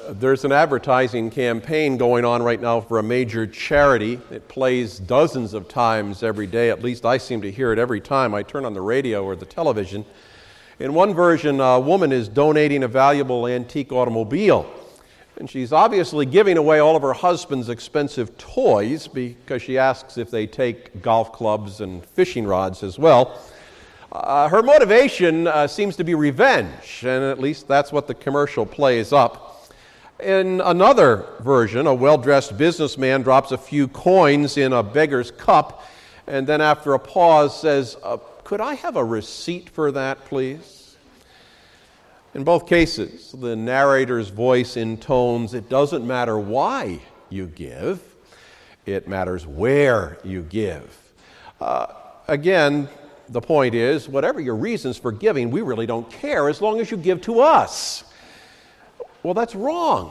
There's an advertising campaign going on right now for a major charity. It plays dozens of times every day. At least I seem to hear it every time I turn on the radio or the television. In one version, a woman is donating a valuable antique automobile. And she's obviously giving away all of her husband's expensive toys because she asks if they take golf clubs and fishing rods as well. Her motivation seems to be revenge, and at least that's what the commercial plays up. In another version, a well-dressed businessman drops a few coins in a beggar's cup, and then after a pause says, "Could I have a receipt for that, please?" In both cases, the narrator's voice intones, it doesn't matter why you give, it matters where you give. Again, the point is, whatever your reasons for giving, we really don't care as long as you give to us. Well, that's wrong.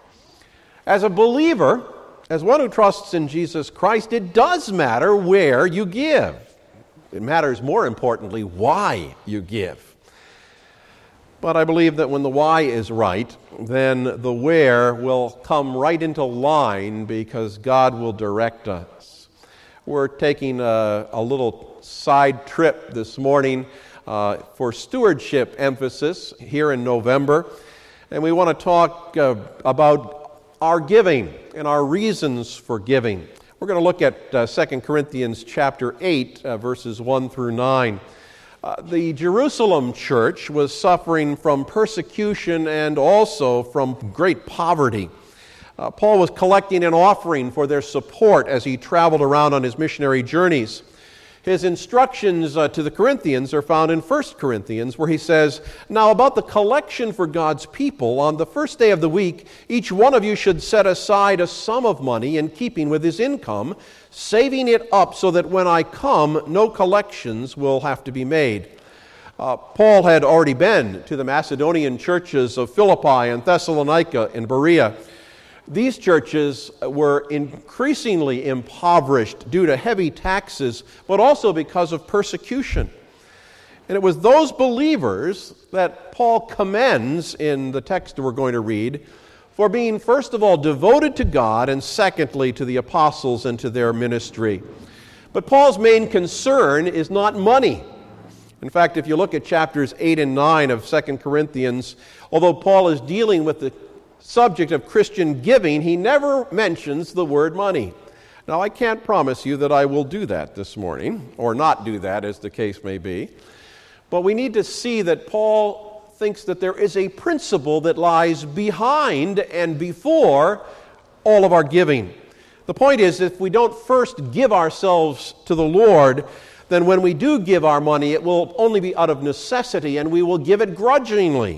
As a believer, as one who trusts in Jesus Christ, it does matter where you give. It matters, more importantly, why you give. But I believe that when the why is right, then the where will come right into line because God will direct us. We're taking a little side trip this morning for stewardship emphasis here in November. And we want to talk about our giving and our reasons for giving. We're going to look at 2 Corinthians chapter 8, verses 1 through 9. The Jerusalem church was suffering from persecution and also from great poverty. Paul was collecting an offering for their support as he traveled around on his missionary journeys. His instructions to the Corinthians are found in 1 Corinthians, where he says, "Now about the collection for God's people, on the first day of the week, each one of you should set aside a sum of money in keeping with his income, saving it up so that when I come, no collections will have to be made." Paul had already been to the Macedonian churches of Philippi and Thessalonica and Berea. These churches were increasingly impoverished due to heavy taxes, but also because of persecution. And it was those believers that Paul commends in the text we're going to read for being, first of all, devoted to God, and secondly, to the apostles and to their ministry. But Paul's main concern is not money. In fact, if you look at chapters 8 and 9 of 2 Corinthians, although Paul is dealing with the subject of Christian giving, he never mentions the word money. Now, I can't promise you that I will do that this morning, or not do that, as the case may be. But we need to see that Paul thinks that there is a principle that lies behind and before all of our giving. The point is, if we don't first give ourselves to the Lord, then when we do give our money, it will only be out of necessity, and we will give it grudgingly.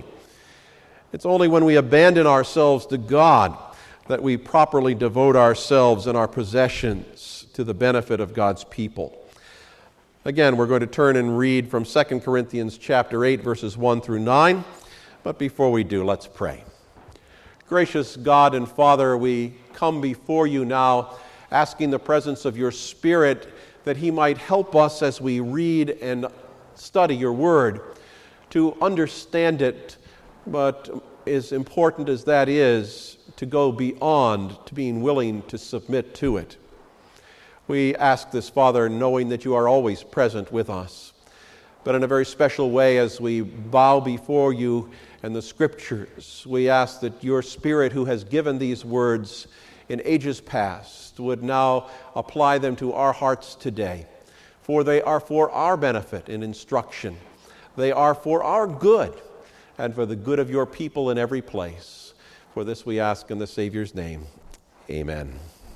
It's only when we abandon ourselves to God that we properly devote ourselves and our possessions to the benefit of God's people. Again, we're going to turn and read from 2 Corinthians chapter 8, verses 1 through 9. But before we do, let's pray. Gracious God and Father, we come before you now asking the presence of your Spirit that he might help us as we read and study your word to understand it, but as important as that is, to go beyond to being willing to submit to it. We ask this, Father, knowing that you are always present with us, but in a very special way as we bow before you and the Scriptures, we ask that your Spirit, who has given these words in ages past, would now apply them to our hearts today, for they are for our benefit and instruction. They are for our good, and for the good of your people in every place. For this we ask in the Savior's name. Amen.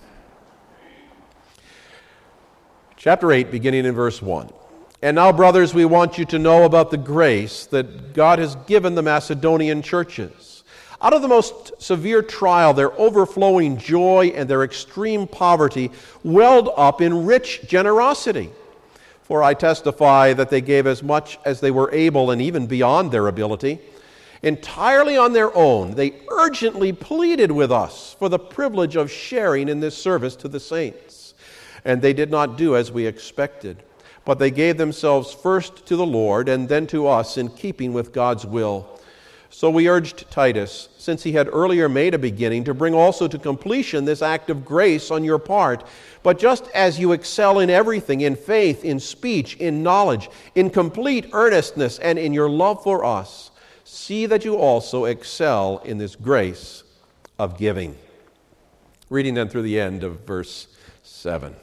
Chapter 8, beginning in verse 1. "And now, brothers, we want you to know about the grace that God has given the Macedonian churches. Out of the most severe trial, their overflowing joy and their extreme poverty welled up in rich generosity. For I testify that they gave as much as they were able and even beyond their ability. Entirely on their own, they urgently pleaded with us for the privilege of sharing in this service to the saints. And they did not do as we expected, but they gave themselves first to the Lord and then to us in keeping with God's will. So we urged Titus, since he had earlier made a beginning, to bring also to completion this act of grace on your part. But just as you excel in everything, in faith, in speech, in knowledge, in complete earnestness, and in your love for us, see that you also excel in this grace of giving. Reading then through the end of verse 7.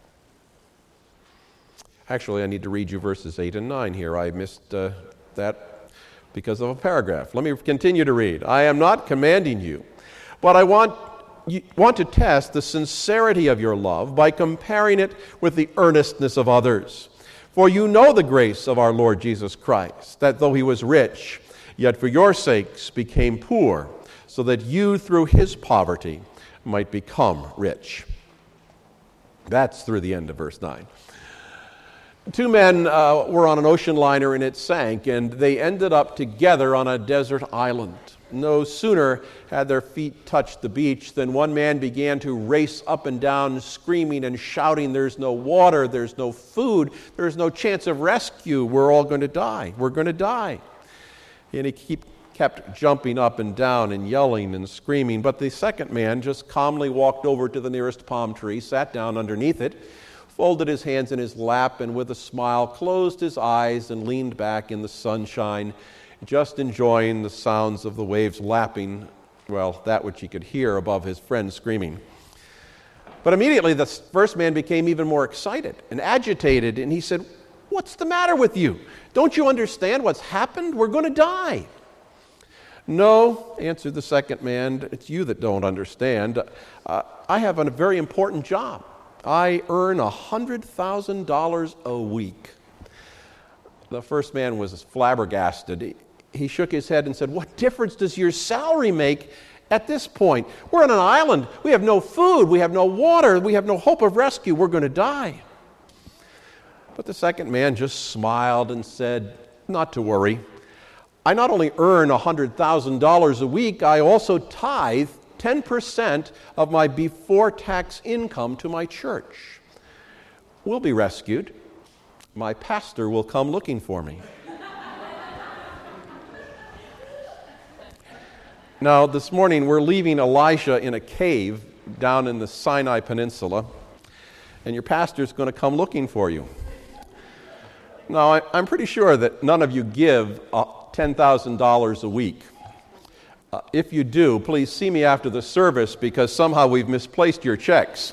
Actually, I need to read you verses 8 and 9 here. I missed that because of a paragraph. Let me continue to read. I am not commanding you, but I want to test the sincerity of your love by comparing it with the earnestness of others. For you know the grace of our Lord Jesus Christ, that though he was rich, yet for your sakes became poor, so that you through his poverty might become rich. That's through the end of verse 9. Two men were on an ocean liner and it sank, and they ended up together on a desert island. No sooner had their feet touched the beach than one man began to race up and down, screaming and shouting, "There's no water, there's no food, there's no chance of rescue, we're all going to die, we're going to die." And he kept jumping up and down and yelling and screaming, but the second man just calmly walked over to the nearest palm tree, sat down underneath it, folded his hands in his lap, and with a smile closed his eyes and leaned back in the sunshine, just enjoying the sounds of the waves lapping, well, that which he could hear above his friend screaming. But immediately the first man became even more excited and agitated, and he said, "What's the matter with you? Don't you understand what's happened? We're going to die." "No," answered the second man, "it's you that don't understand. I have a very important job. I earn $100,000 a week." The first man was flabbergasted. He shook his head and said, "What difference does your salary make at this point? We're on an island. We have no food. We have no water. We have no hope of rescue. We're going to die." But the second man just smiled and said, "Not to worry. I not only earn $100,000 a week, I also tithe 10% of my before-tax income to my church. We'll be rescued. My pastor will come looking for me." Now, this morning we're leaving Elijah in a cave down in the Sinai Peninsula, and your pastor's going to come looking for you. Now, I'm pretty sure that none of you give $10,000 a week. If you do, please see me after the service, because somehow we've misplaced your checks,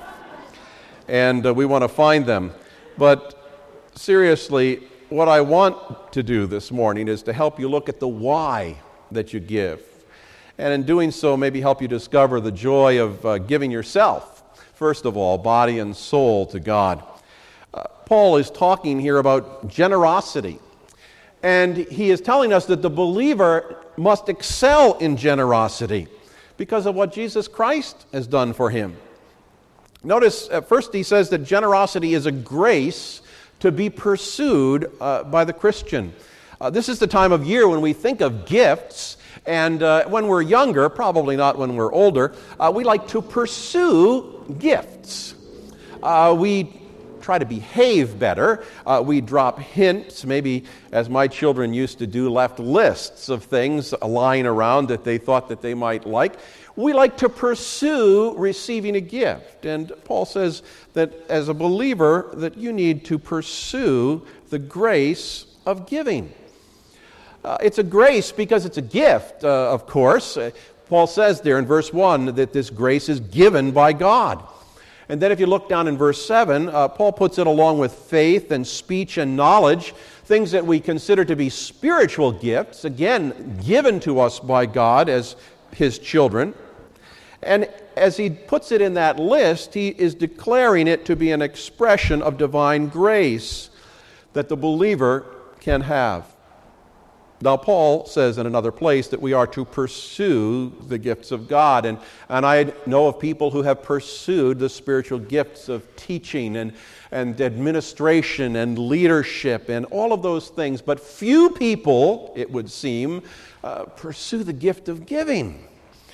and we want to find them. But seriously, what I want to do this morning is to help you look at the why that you give, and in doing so, maybe help you discover the joy of giving yourself, first of all, body and soul, to God. Paul is talking here about generosity, and he is telling us that the believer must excel in generosity because of what Jesus Christ has done for him. Notice, at first he says that generosity is a grace to be pursued by the Christian. This is the time of year when we think of gifts, and when we're younger, probably not when we're older, we like to pursue gifts. We try to behave better. We drop hints, maybe as my children used to do, left lists of things lying around that they thought that they might like. We like to pursue receiving a gift. And Paul says that as a believer that you need to pursue the grace of giving. It's a grace because it's a gift, of course. Paul says there in verse 1 that this grace is given by God. And then if you look down in verse 7, Paul puts it along with faith and speech and knowledge, things that we consider to be spiritual gifts, again, given to us by God as his children. And as he puts it in that list, he is declaring it to be an expression of divine grace that the believer can have. Now, Paul says in another place that we are to pursue the gifts of God. And I know of people who have pursued the spiritual gifts of teaching and administration and leadership and all of those things. But few people, it would seem, pursue the gift of giving.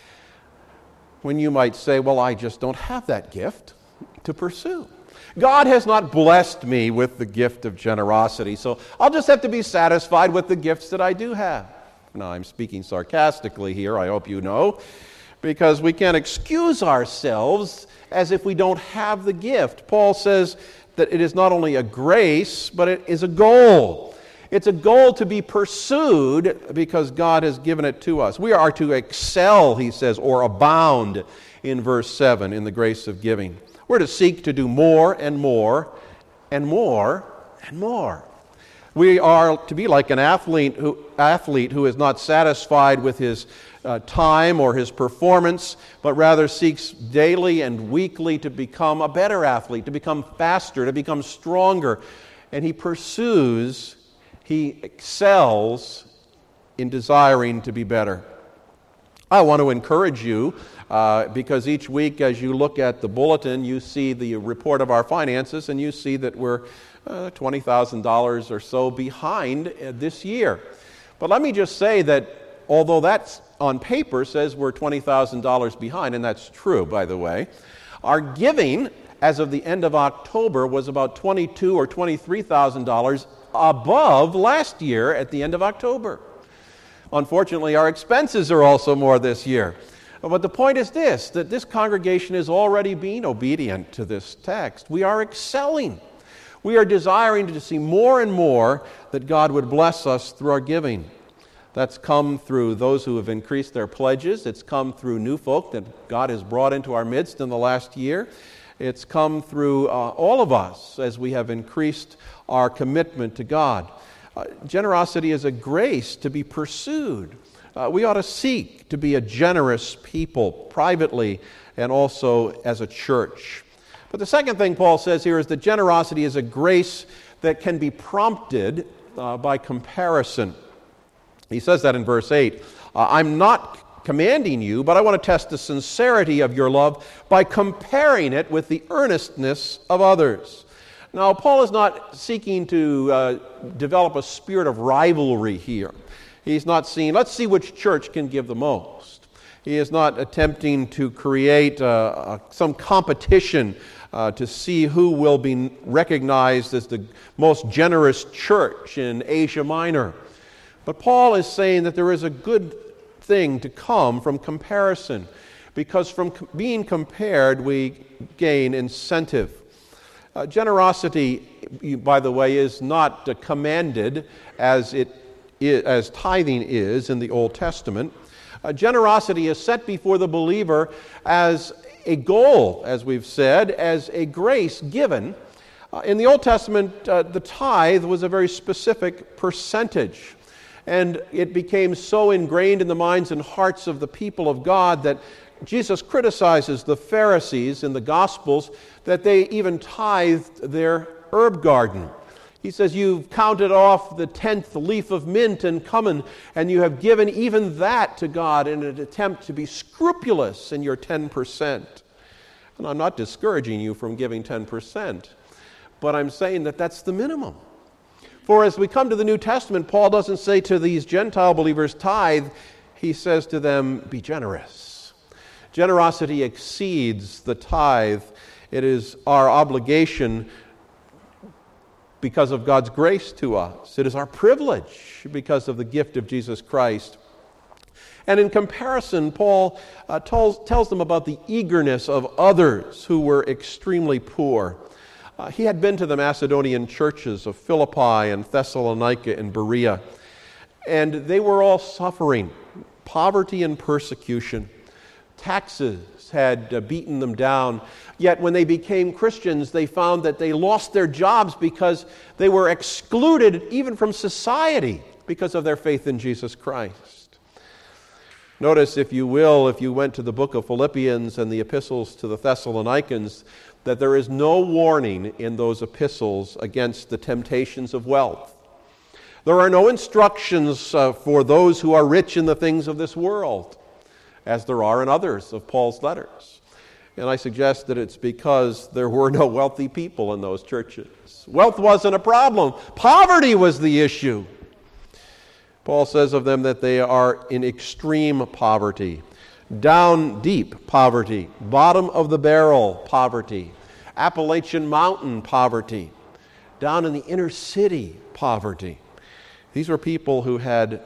When you might say, well, I just don't have that gift to pursue. God has not blessed me with the gift of generosity, so I'll just have to be satisfied with the gifts that I do have. Now, I'm speaking sarcastically here, I hope you know, because we can't excuse ourselves as if we don't have the gift. Paul says that it is not only a grace, but it is a goal. It's a goal to be pursued because God has given it to us. We are to excel, he says, or abound in verse 7 in the grace of giving. We're to seek to do more and more and more and more. We are to be like an athlete who is not satisfied with his time or his performance, but rather seeks daily and weekly to become a better athlete, to become faster, to become stronger. And he pursues, he excels in desiring to be better. I want to encourage you because each week as you look at the bulletin, you see the report of our finances and you see that we're $20,000 or so behind this year. But let me just say that although that's on paper says we're $20,000 behind, and that's true, by the way, our giving as of the end of October was about $22,000 or $23,000 above last year at the end of October. Unfortunately, our expenses are also more this year. But the point is this, that this congregation is already being obedient to this text. We are excelling. We are desiring to see more and more that God would bless us through our giving. That's come through those who have increased their pledges. It's come through new folk that God has brought into our midst in the last year. It's come through all of us as we have increased our commitment to God. Generosity is a grace to be pursued. We ought to seek to be a generous people privately and also as a church. But the second thing Paul says here is that generosity is a grace that can be prompted by comparison. He says that in verse 8. I'm not commanding you, but I want to test the sincerity of your love by comparing it with the earnestness of others. Now, Paul is not seeking to develop a spirit of rivalry here. He's not saying, let's see which church can give the most. He is not attempting to create some competition to see who will be recognized as the most generous church in Asia Minor. But Paul is saying that there is a good thing to come from comparison, because from being compared we gain incentive. Generosity, by the way, is not commanded as tithing is in the Old Testament. Generosity is set before the believer as a goal, as we've said, as a grace given. In the Old Testament, the tithe was a very specific percentage. And it became so ingrained in the minds and hearts of the people of God that Jesus criticizes the Pharisees in the Gospels that they even tithed their herb garden. He says, you've counted off the 10th leaf of mint and cumin, and you have given even that to God in an attempt to be scrupulous in your 10%. And I'm not discouraging you from giving 10%, but I'm saying that that's the minimum. For as we come to the New Testament, Paul doesn't say to these Gentile believers, tithe. He says to them, be generous. Generosity exceeds the tithe. It is our obligation because of God's grace to us. It is our privilege because of the gift of Jesus Christ. And in comparison, Paul tells them about the eagerness of others who were extremely poor. He had been to the Macedonian churches of Philippi and Thessalonica and Berea, and they were all suffering poverty and persecution. Taxes had beaten them down. Yet when they became Christians, they found that they lost their jobs because they were excluded even from society because of their faith in Jesus Christ. Notice, if you will, if you went to the book of Philippians and the epistles to the Thessalonians, that there is no warning in those epistles against the temptations of wealth. There are no instructions for those who are rich in the things of this world, as there are in others of Paul's letters. And I suggest that it's because there were no wealthy people in those churches. Wealth wasn't a problem. Poverty was the issue. Paul says of them that they are in extreme poverty, down deep poverty, bottom of the barrel poverty, Appalachian Mountain poverty, down in the inner city poverty. These were people who had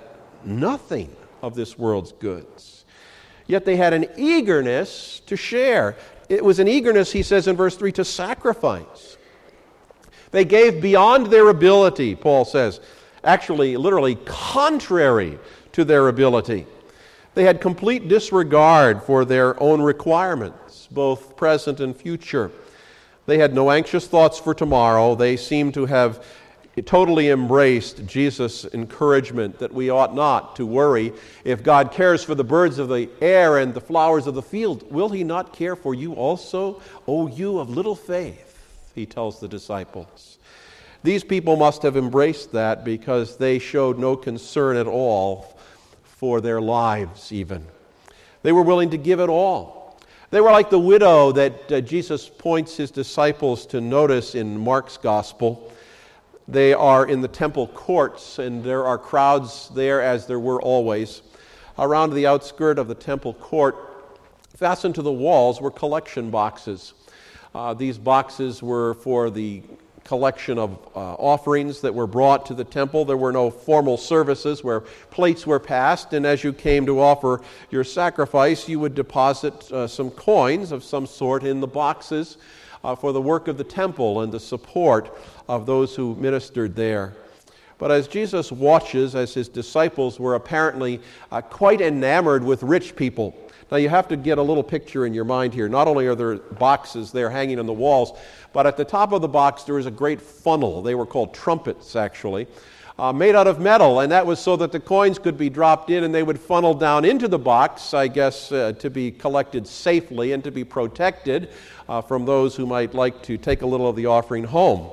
nothing of this world's goods. Yet they had an eagerness to share. It was an eagerness, he says in verse 3, to sacrifice. They gave beyond their ability, Paul says, actually, literally, contrary to their ability. They had complete disregard for their own requirements, both present and future. They had no anxious thoughts for tomorrow. They seemed to have totally embraced Jesus' encouragement that we ought not to worry. If God cares for the birds of the air and the flowers of the field, will he not care for you also, O you of little faith? He tells the disciples. These people must have embraced that because they showed no concern at all for their lives even. They were willing to give it all. They were like the widow that Jesus points his disciples to notice in Mark's gospel. They are in the temple courts, and there are crowds there, as there were always. Around the outskirt of the temple court, fastened to the walls, were collection boxes. These boxes were for the collection of offerings that were brought to the temple. There were no formal services where plates were passed, and as you came to offer your sacrifice, you would deposit some coins of some sort in the boxes for the work of the temple and the support of those who ministered there. But as Jesus watches, as his disciples were apparently quite enamored with rich people. Now you have to get a little picture in your mind here. Not only are there boxes there hanging on the walls, but at the top of the box there is a great funnel. They were called trumpets, actually, made out of metal, and that was so that the coins could be dropped in and they would funnel down into the box, I guess, to be collected safely and to be protected from those who might like to take a little of the offering home.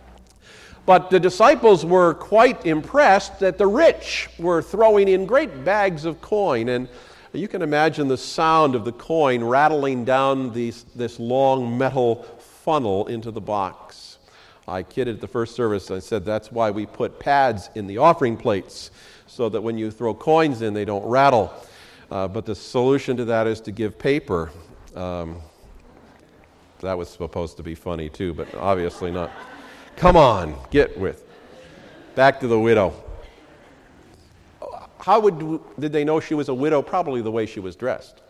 But the disciples were quite impressed that the rich were throwing in great bags of coin, and you can imagine the sound of the coin rattling down this long metal funnel into the box. I kidded at the first service. I said that's why we put pads in the offering plates, so that when you throw coins in, they don't rattle. But the solution to that is to give paper. That was supposed to be funny too, but obviously not. Come on, get with. Back to the widow. How did they know she was a widow? Probably the way she was dressed.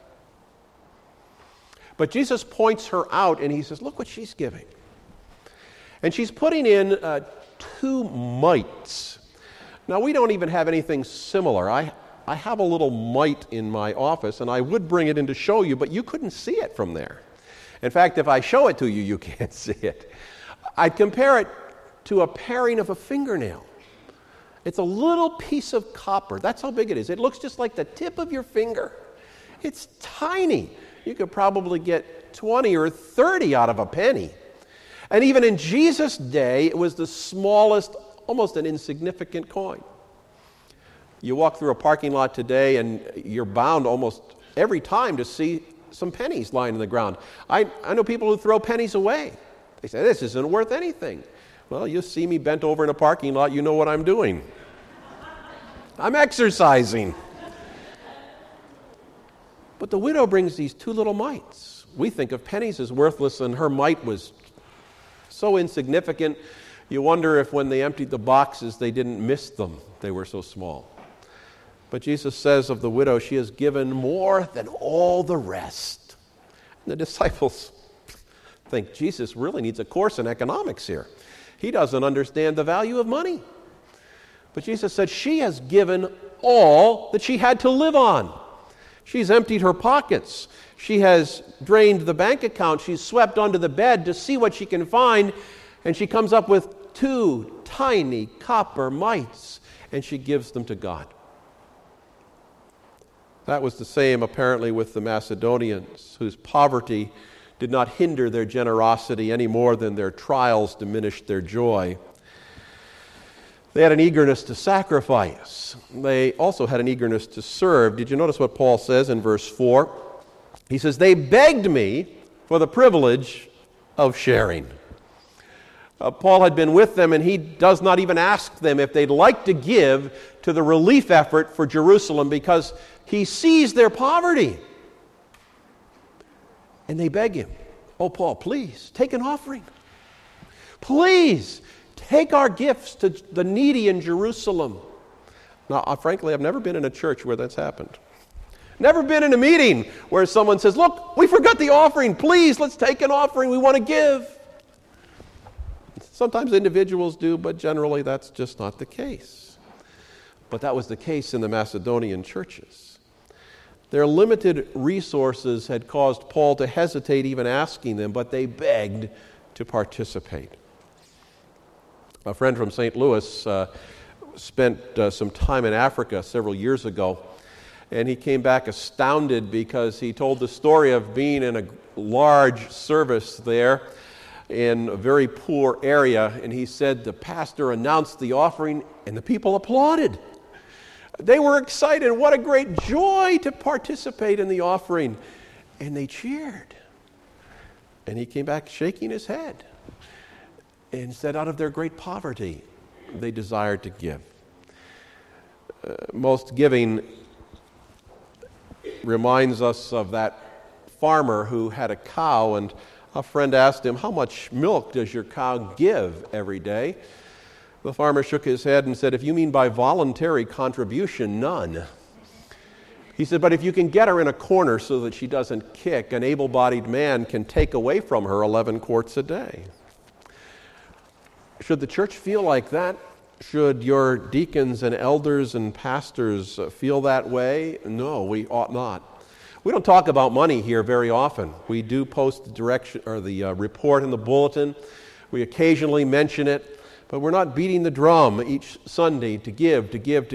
But Jesus points her out and he says, look what she's giving. And she's putting in 2 mites. Now, we don't even have anything similar. I have a little mite in my office, and I would bring it in to show you, but you couldn't see it from there. In fact, if I show it to you, you can't see it. I'd compare it to a paring of a fingernail. It's a little piece of copper. That's how big it is. It looks just like the tip of your finger. It's tiny. You could probably get 20 or 30 out of a penny. And even in Jesus' day, it was the smallest, almost an insignificant coin. You walk through a parking lot today, and you're bound almost every time to see some pennies lying on the ground. I know people who throw pennies away. They say, this isn't worth anything. Well, you see me bent over in a parking lot, you know what I'm doing. I'm exercising. But the widow brings these 2 little mites. We think of pennies as worthless, and her mite was so insignificant, you wonder if when they emptied the boxes, they didn't miss them. They were so small. But Jesus says of the widow, she has given more than all the rest. And the disciples think Jesus really needs a course in economics here. He doesn't understand the value of money. But Jesus said she has given all that she had to live on. She's emptied her pockets. She has drained the bank account. She's swept under the bed to see what she can find, and she comes up with 2 tiny copper mites, and she gives them to God. That was the same apparently with the Macedonians, whose poverty did not hinder their generosity any more than their trials diminished their joy. They had an eagerness to sacrifice. They also had an eagerness to serve. Did you notice what Paul says in verse 4? He says, they begged me for the privilege of sharing. Paul had been with them, and he does not even ask them if they'd like to give to the relief effort for Jerusalem because he sees their poverty. And they beg him, oh, Paul, please, take an offering. Please, take our gifts to the needy in Jerusalem. Now, frankly, I've never been in a church where that's happened. Never been in a meeting where someone says, look, we forgot the offering. Please, let's take an offering. We want to give. Sometimes individuals do, but generally that's just not the case. But that was the case in the Macedonian churches. Their limited resources had caused Paul to hesitate even asking them, but they begged to participate. A friend from St. Louis spent some time in Africa several years ago, and he came back astounded because he told the story of being in a large service there in a very poor area, and he said the pastor announced the offering and the people applauded. They were excited. What a great joy to participate in the offering. And they cheered. And he came back shaking his head and said out of their great poverty, they desired to give. Most giving reminds us of that farmer who had a cow, and a friend asked him, how much milk does your cow give every day? The farmer shook his head and said, if you mean by voluntary contribution, none. He said, but if you can get her in a corner so that she doesn't kick, an able-bodied man can take away from her 11 quarts a day. Should the church feel like that? Should your deacons and elders and pastors feel that way? No, we ought not. We don't talk about money here very often. We do post the direction or the report in the bulletin. We occasionally mention it. But we're not beating the drum each Sunday to give,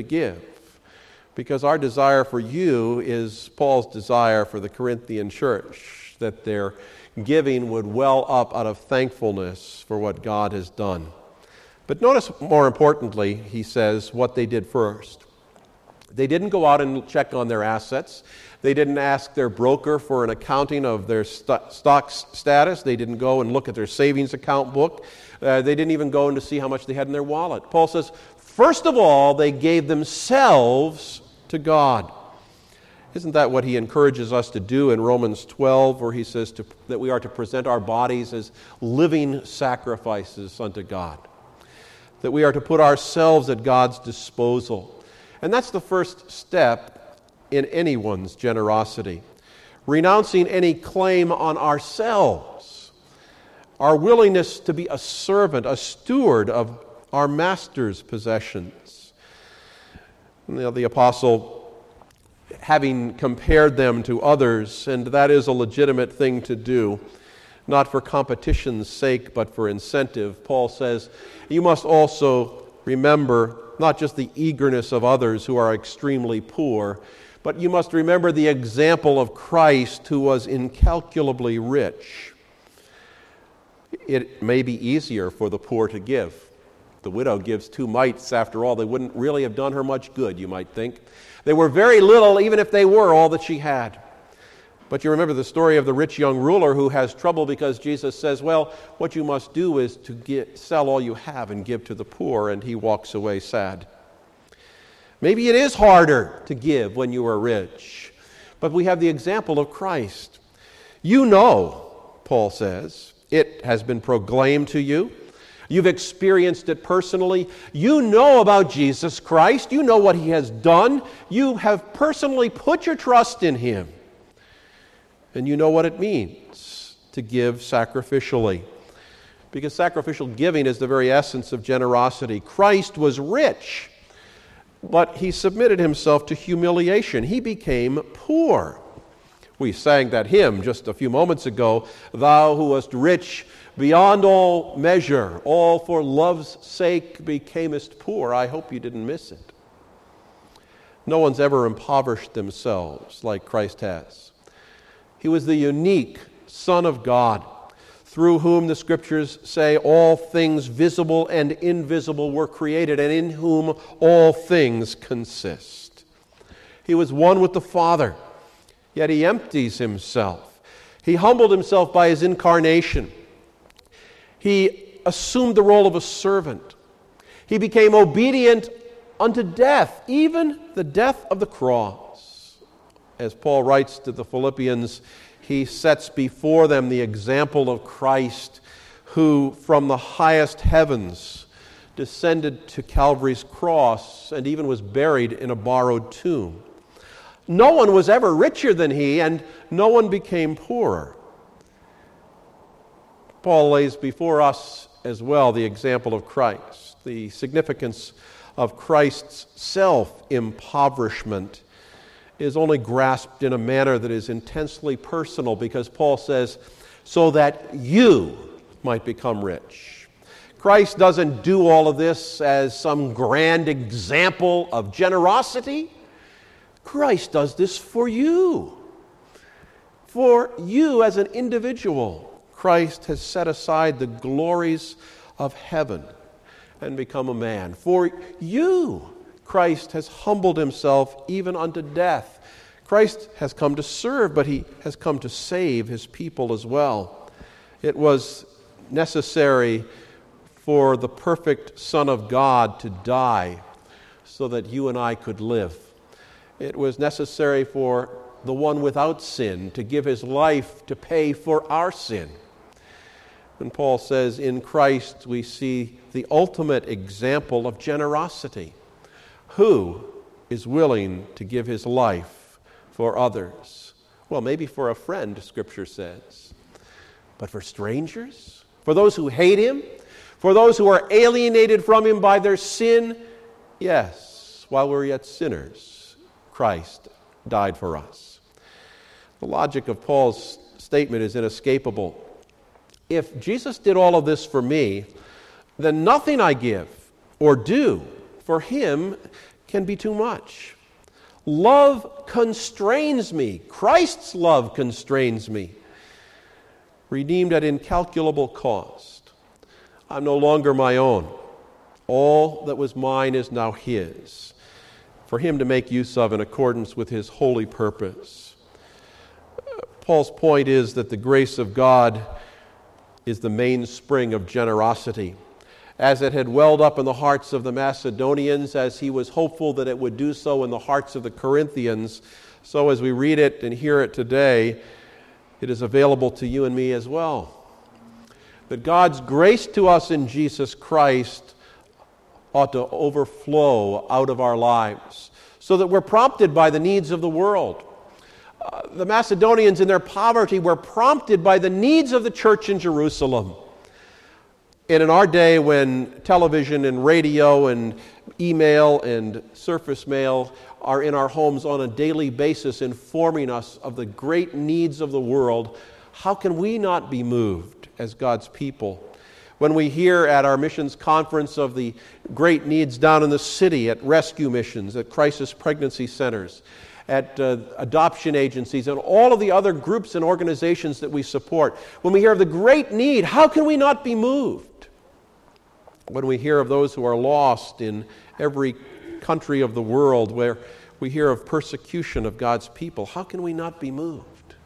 because our desire for you is Paul's desire for the Corinthian church, that their giving would well up out of thankfulness for what God has done. But notice, more importantly, he says, what they did first. They didn't go out and check on their assets. They didn't ask their broker for an accounting of their stock status. They didn't go and look at their savings account book. They didn't even go in to see how much they had in their wallet. Paul says, first of all, they gave themselves to God. Isn't that what he encourages us to do in Romans 12, where he says that we are to present our bodies as living sacrifices unto God? That we are to put ourselves at God's disposal. And that's the first step in anyone's generosity. Renouncing any claim on ourselves. Our willingness to be a servant, a steward of our master's possessions. The apostle, having compared them to others, and that is a legitimate thing to do, not for competition's sake, but for incentive, Paul says, you must also remember not just the eagerness of others who are extremely poor, but you must remember the example of Christ, who was incalculably rich. It may be easier for the poor to give. The widow gives 2 mites. After all, they wouldn't really have done her much good, you might think. They were very little, even if they were all that she had. But you remember the story of the rich young ruler who has trouble because Jesus says, well, what you must do is to sell all you have and give to the poor, and he walks away sad. Maybe it is harder to give when you are rich, but we have the example of Christ. You know, Paul says, it has been proclaimed to you. You've experienced it personally. You know about Jesus Christ. You know what he has done. You have personally put your trust in him. And you know what it means to give sacrificially. Because sacrificial giving is the very essence of generosity. Christ was rich, but he submitted himself to humiliation. He became poor. We sang that hymn just a few moments ago, thou who wast rich beyond all measure, all for love's sake becamest poor. I hope you didn't miss it. No one's ever impoverished themselves like Christ has. He was the unique Son of God, through whom the Scriptures say all things visible and invisible were created, and in whom all things consist. He was one with the Father, yet he empties himself. He humbled himself by his incarnation. He assumed the role of a servant. He became obedient unto death, even the death of the cross. As Paul writes to the Philippians, he sets before them the example of Christ, who from the highest heavens descended to Calvary's cross, and even was buried in a borrowed tomb. No one was ever richer than he, and no one became poorer. Paul lays before us as well the example of Christ, the significance of Christ's self-impoverishment is only grasped in a manner that is intensely personal, because Paul says, so that you might become rich. Christ doesn't do all of this as some grand example of generosity. Christ does this for you. For you as an individual. Christ has set aside the glories of heaven and become a man. For you, Christ has humbled himself even unto death. Christ has come to serve, but he has come to save his people as well. It was necessary for the perfect Son of God to die so that you and I could live. It was necessary for the one without sin to give his life to pay for our sin. And Paul says, in Christ we see the ultimate example of generosity. Who is willing to give his life for others? Well, maybe for a friend, Scripture says. But for strangers? For those who hate him? For those who are alienated from him by their sin? Yes, while we're yet sinners, Christ died for us. The logic of Paul's statement is inescapable. If Jesus did all of this for me, then nothing I give or do for him can be too much. Love constrains me. Christ's love constrains me. Redeemed at incalculable cost. I'm no longer my own. All that was mine is now his, for him to make use of in accordance with his holy purpose. Paul's point is that the grace of God is the mainspring of generosity. As it had welled up in the hearts of the Macedonians, as he was hopeful that it would do so in the hearts of the Corinthians, so as we read it and hear it today, it is available to you and me as well. That God's grace to us in Jesus Christ ought to overflow out of our lives, so that we're prompted by the needs of the world. The Macedonians in their poverty were prompted by the needs of the church in Jerusalem. And in our day, when television and radio and email and surface mail are in our homes on a daily basis informing us of the great needs of the world, how can we not be moved as God's people? When we hear at our missions conference of the great needs down in the city at rescue missions, at crisis pregnancy centers, at adoption agencies, and all of the other groups and organizations that we support, when we hear of the great need, how can we not be moved? When we hear of those who are lost in every country of the world, where we hear of persecution of God's people, how can we not be moved?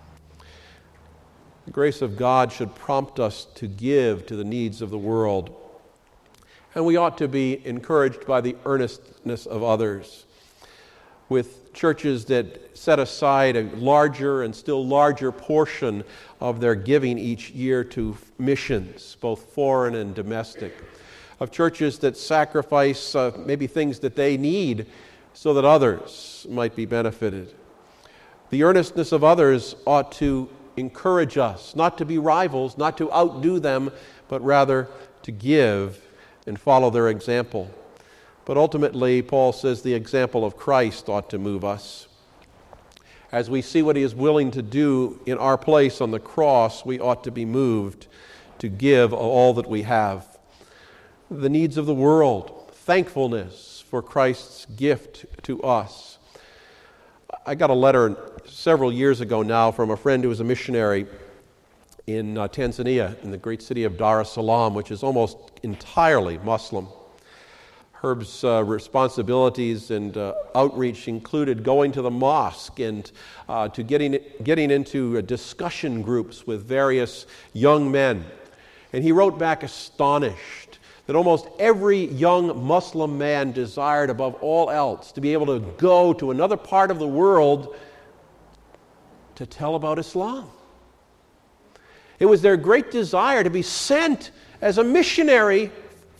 The grace of God should prompt us to give to the needs of the world. And we ought to be encouraged by the earnestness of others. With churches that set aside a larger and still larger portion of their giving each year to missions, both foreign and domestic. Of churches that sacrifice maybe things that they need so that others might be benefited. The earnestness of others ought to encourage us, not to be rivals, not to outdo them, but rather to give and follow their example. But ultimately, Paul says the example of Christ ought to move us. As we see what he is willing to do in our place on the cross, we ought to be moved to give all that we have. The needs of the world, thankfulness for Christ's gift to us. I got a letter several years ago now from a friend who was a missionary in Tanzania, in the great city of Dar es Salaam, which is almost entirely Muslim. Herb's responsibilities and outreach included going to the mosque and to getting into discussion groups with various young men. And he wrote back astonished that almost every young Muslim man desired above all else to be able to go to another part of the world to tell about Islam. It was their great desire to be sent as a missionary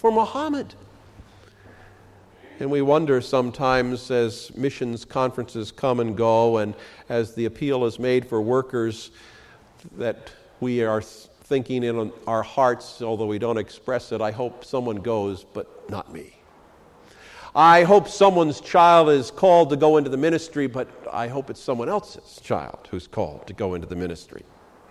for Muhammad. And we wonder sometimes as missions conferences come and go and as the appeal is made for workers that we are thinking in our hearts, although we don't express it, I hope someone goes, but not me. I hope someone's child is called to go into the ministry, but I hope it's someone else's child who's called to go into the ministry.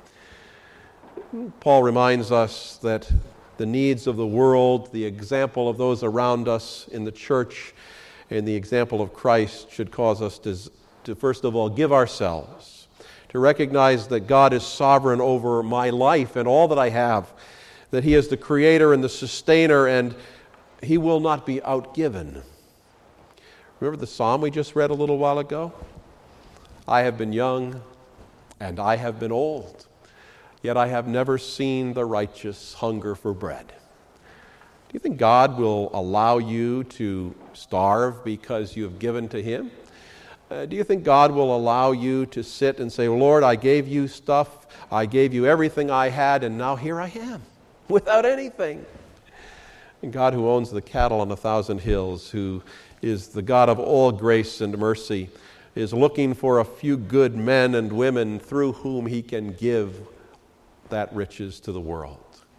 Paul reminds us that the needs of the world, the example of those around us in the church, and the example of Christ should cause us to first of all give ourselves, to recognize that God is sovereign over my life and all that I have, that He is the creator and the sustainer, and He will not be outgiven. Remember the psalm we just read a little while ago? I have been young and I have been old, yet I have never seen the righteous hunger for bread. Do you think God will allow you to starve because you have given to Him? Do you think God will allow you to sit and say, Lord, I gave you stuff, I gave you everything I had, and now here I am, without anything? And God, who owns the cattle on 1,000 hills, who is the God of all grace and mercy, is looking for a few good men and women through whom He can give that riches to the world.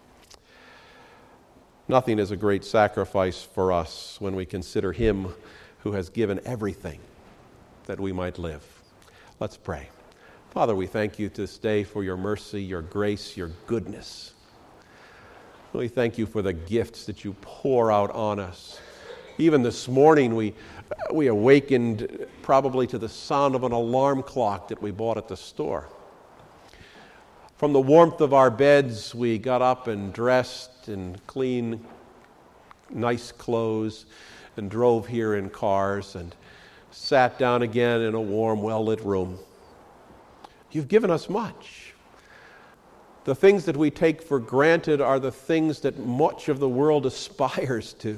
Nothing is a great sacrifice for us when we consider Him who has given everything that we might live. Let's pray. Father, we thank You this day for Your mercy, Your grace, Your goodness. We thank You for the gifts that You pour out on us. Even this morning we awakened probably to the sound of an alarm clock that we bought at the store. From the warmth of our beds, we got up and dressed in clean, nice clothes and drove here in cars and sat down again in a warm, well-lit room. You've given us much. The things that we take for granted are the things that much of the world aspires to.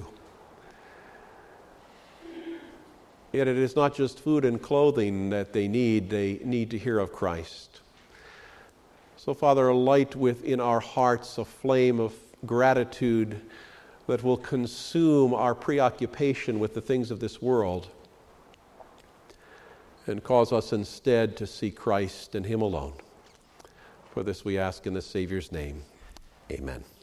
Yet it is not just food and clothing that they need to hear of Christ. So, Father, light within our hearts a flame of gratitude that will consume our preoccupation with the things of this world and cause us instead to see Christ and Him alone. For this we ask in the Savior's name. Amen.